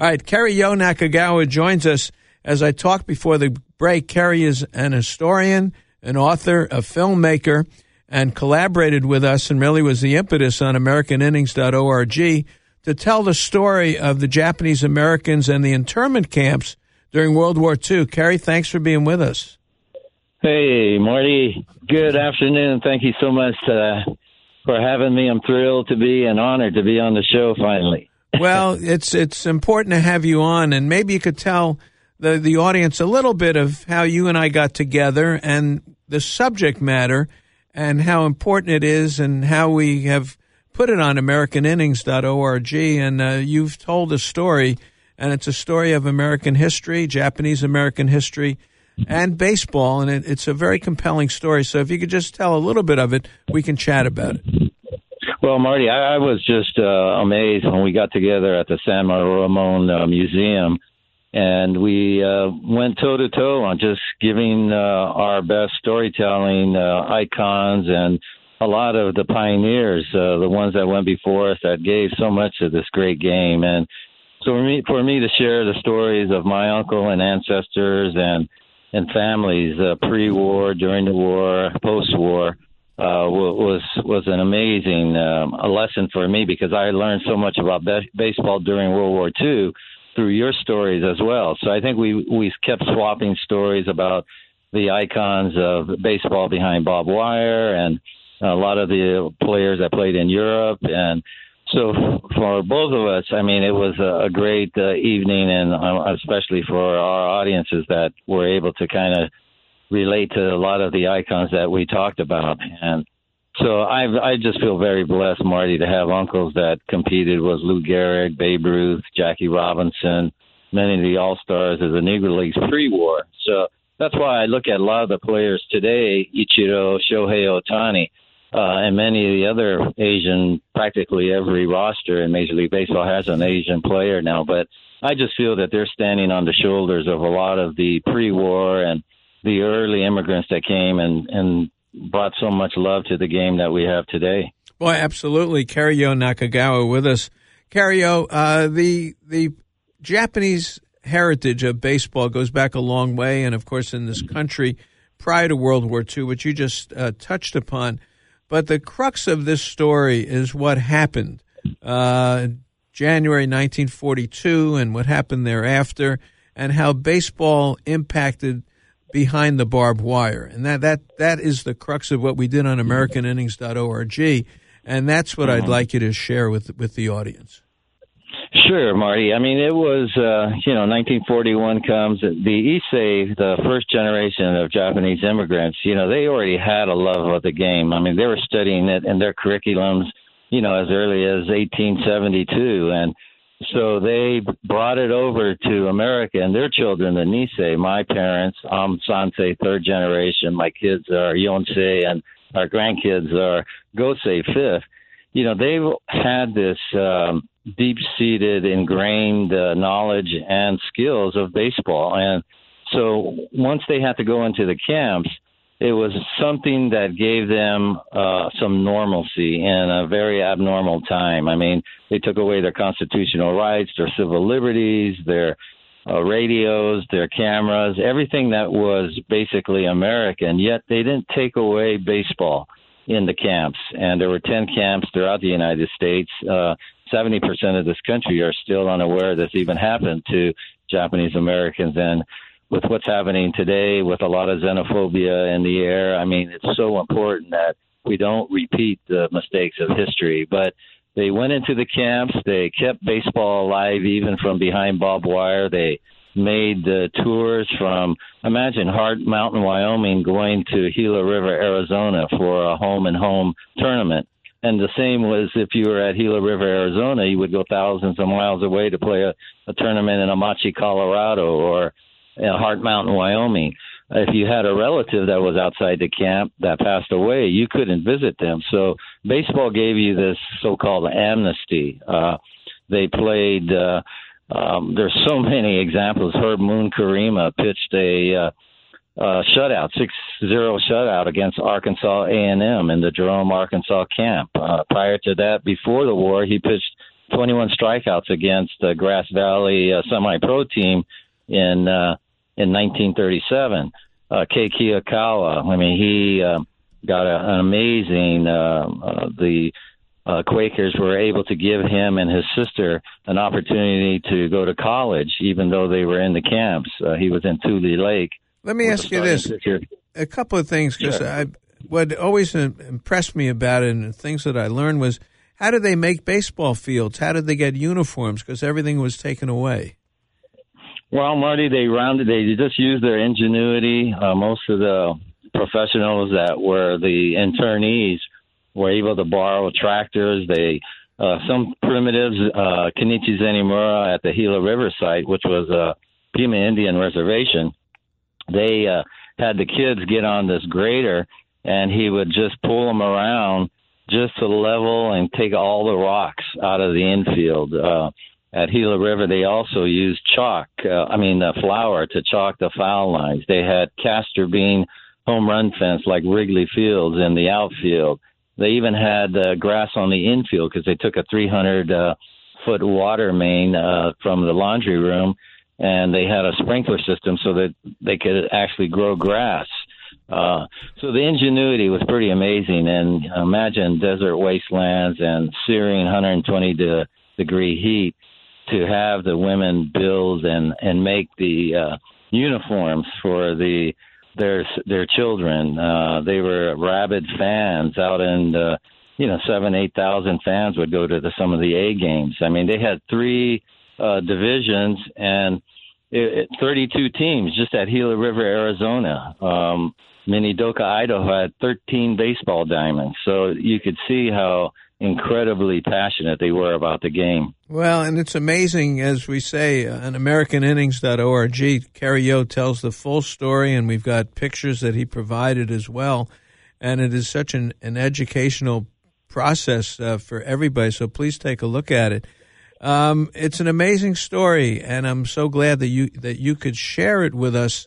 All right, Kerry Yo Nakagawa joins us. As I talked before the break, Kerry is an historian, an author, a filmmaker, and collaborated with us and really was the impetus on AmericanInnings.org to tell the story of the Japanese Americans and the internment camps during World War II. Kerry, thanks for being with us. Hey, Marty. Good afternoon. Thank you so much for having me. I'm thrilled to be and honored to be on the show finally. Well, it's important to have you on, and maybe you could tell the audience a little bit of how you and I got together and the subject matter and how important it is and how we have put it on AmericanInnings.org. And you've told a story, and it's a story of American history, Japanese American history, and baseball, and it's a very compelling story. So if you could just tell a little bit of it, we can chat about it. Well, Marty, I was just amazed when we got together at the San Ramon Museum, and we went toe-to-toe on just giving our best storytelling icons and a lot of the pioneers, the ones that went before us that gave so much of this great game. And so for me to share the stories of my uncle and ancestors and families pre-war, during the war, post-war, was an amazing a lesson for me because I learned so much about baseball during World War II through your stories as well. So I think we kept swapping stories about the icons of baseball behind Bob Wire and a lot of the players that played in Europe. And so for both of us, I mean, it was a great evening, and especially for our audiences that were able to kind of relate to a lot of the icons that we talked about. And so I just feel very blessed, Marty, to have uncles that competed with Lou Gehrig, Babe Ruth, Jackie Robinson, many of the All-Stars of the Negro Leagues pre-war. So that's why I look at a lot of the players today, Ichiro, Shohei Ohtani, and many of the other Asian, practically every roster in Major League Baseball has an Asian player now. But I just feel that they're standing on the shoulders of a lot of the pre-war and the early immigrants that came and brought so much love to the game that we have today. Well, absolutely. Kerry-Yo Nakagawa with us. Kerry-Yo, the Japanese heritage of baseball goes back a long way, and, of course, in this country prior to World War II, which you just touched upon. But the crux of this story is what happened January 1942 and what happened thereafter and how baseball impacted behind the barbed wire. And that is the crux of what we did on AmericanInnings.org, and that's what I'd like you to share with the audience. Sure, Marty. I mean, it was, 1941 comes. The Issei, the first generation of Japanese immigrants, they already had a love of the game. I mean, they were studying it in their curriculums, as early as 1872. And so they brought it over to America, and their children, the Nisei, my parents, I'm Sansei, third generation. My kids are Yonsei, and our grandkids are Gosei, fifth. They've had this deep-seated, ingrained knowledge and skills of baseball. And so once they had to go into the camps, it was something that gave them some normalcy in a very abnormal time. I mean, they took away their constitutional rights, their civil liberties, their radios, their cameras, everything that was basically American, yet they didn't take away baseball in the camps. And there were 10 camps throughout the United States. 70% of this country are still unaware this even happened to Japanese Americans. And with what's happening today, with a lot of xenophobia in the air, I mean, it's so important that we don't repeat the mistakes of history. But they went into the camps. They kept baseball alive even from behind barbed wire. They made the tours from, imagine, Hart Mountain, Wyoming, going to Gila River, Arizona for a home-and-home tournament. And the same was if you were at Gila River, Arizona, you would go thousands of miles away to play a tournament in Amache, Colorado, or Hart Mountain, Wyoming. If you had a relative that was outside the camp that passed away, you couldn't visit them. So baseball gave you this so-called amnesty. They played there's so many examples. Herb Moon Karima pitched a shutout, 6-0 shutout against Arkansas A&M in the Jerome, Arkansas camp. Prior to that, before the war, he pitched 21 strikeouts against the Grass Valley semi-pro team in 1937. Keiki Okawa, I mean, he got an amazing, the Quakers were able to give him and his sister an opportunity to go to college, even though they were in the camps. He was in Tule Lake. Let me ask you this. A couple of things, because what always impressed me about it and things that I learned was, how did they make baseball fields? How did they get uniforms? Because everything was taken away. Well, Marty, they just used their ingenuity. Most of the professionals that were the internees were able to borrow tractors. Some primitives, Kenichi Zenimura at the Gila River site, which was a Pima Indian reservation, they had the kids get on this grader, and he would just pull them around just to level and take all the rocks out of the infield. At Gila River, they also used flour to chalk the foul lines. They had castor bean home run fence like Wrigley Fields in the outfield. They even had grass on the infield because they took a 300-foot water main from the laundry room, and they had a sprinkler system so that they could actually grow grass. So the ingenuity was pretty amazing. And imagine desert wastelands and searing 120-degree heat to have the women build and make the uniforms for their children. They were rabid fans out in 7,000-8,000 fans would go to some of the A games. I mean, they had 3 divisions and 32 teams just at Gila River, Arizona. Minidoka, Idaho had 13 baseball diamonds. So you could see how incredibly passionate they were about the game. Well, and it's amazing, as we say, on AmericanInnings.org, Kerry Yo tells the full story, and we've got pictures that he provided as well. And it is such an educational process for everybody, so please take a look at it. It's an amazing story, and I'm so glad that you could share it with us.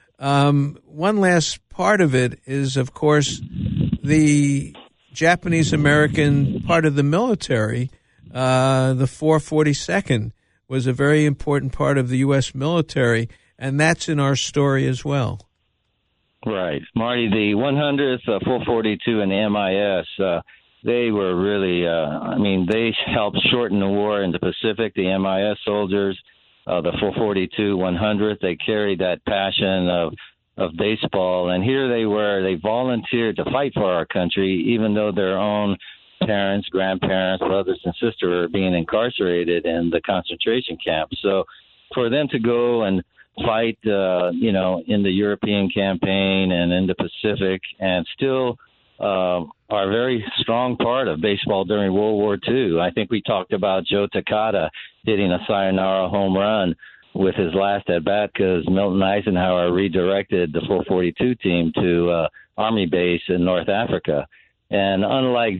One last part of it is, of course, the Japanese-American part of the military. The 442nd was a very important part of the U.S. military, and that's in our story as well. Right. Marty, the 100th, 442, and the MIS, they were really, they helped shorten the war in the Pacific. The MIS soldiers, the 442, 100th, they carried that passion of baseball. And here they were, they volunteered to fight for our country, even though their own parents, grandparents, brothers and sisters were being incarcerated in the concentration camps. So for them to go and fight, in the European campaign and in the Pacific, and still are a very strong part of baseball during World War II. I think we talked about Joe Takada hitting a sayonara home run with his last at-bat because Milton Eisenhower redirected the 442 team to Army base in North Africa. And unlike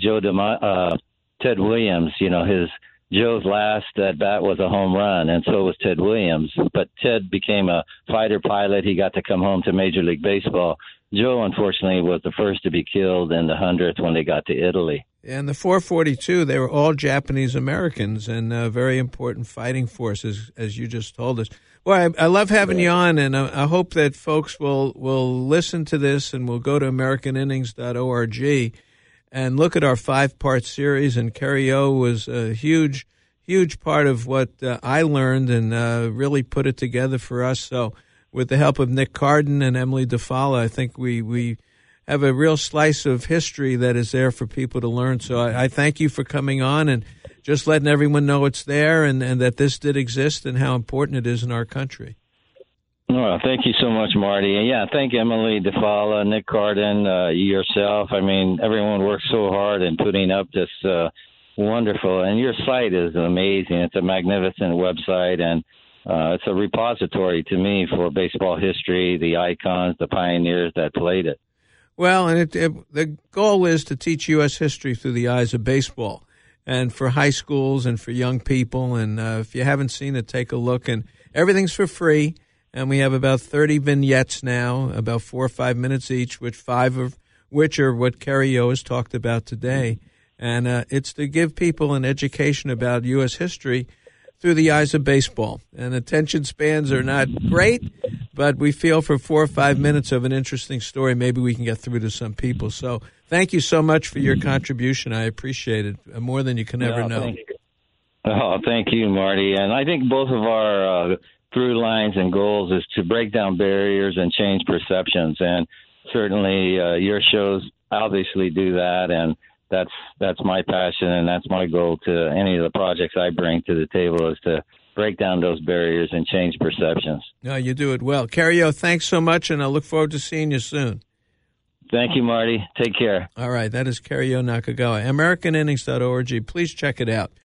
Ted Williams, Joe's last at-bat was a home run, and so was Ted Williams. But Ted became a fighter pilot. He got to come home to Major League Baseball. Joe, unfortunately, was the first to be killed in the 100th when they got to Italy. And the 442, they were all Japanese Americans and very important fighting forces, as you just told us. Well, I love having you on, and I hope that folks will listen to this and will go to AmericanInnings.org and look at our 5-part series. And Kerry Yo was a huge part of what I learned and really put it together for us. So with the help of Nick Carden and Emily DeFala, I think we have a real slice of history that is there for people to learn. So I thank you for coming on and just letting everyone know it's there and that this did exist and how important it is in our country. Well, thank you so much, Marty. And yeah, thank Emily DeFala, Nick Carden, yourself. I mean, everyone works so hard in putting up this wonderful, and your site is amazing. It's a magnificent website, and it's a repository to me for baseball history, the icons, the pioneers that played it. Well, and the goal is to teach U.S. history through the eyes of baseball, and for high schools and for young people. And if you haven't seen it, take a look. And everything's for free. And we have about 30 vignettes now, about 4 or 5 minutes each, 5 of which are what Kerry Yo has talked about today. And it's to give people an education about U.S. history through the eyes of baseball. And attention spans are not great, but we feel for 4 or 5 minutes of an interesting story, maybe we can get through to some people. So thank you so much for your contribution. I appreciate it more than you can ever know. Thank you, Marty. And I think both of our through lines and goals is to break down barriers and change perceptions. And certainly your shows obviously do that. And that's my passion, and that's my goal to any of the projects I bring to the table, is to break down those barriers and change perceptions. No, you do it well. Cario, thanks so much, and I look forward to seeing you soon. Thank you, Marty. Take care. All right, that is Cario Nakagawa. AmericanInnings.org. Please check it out.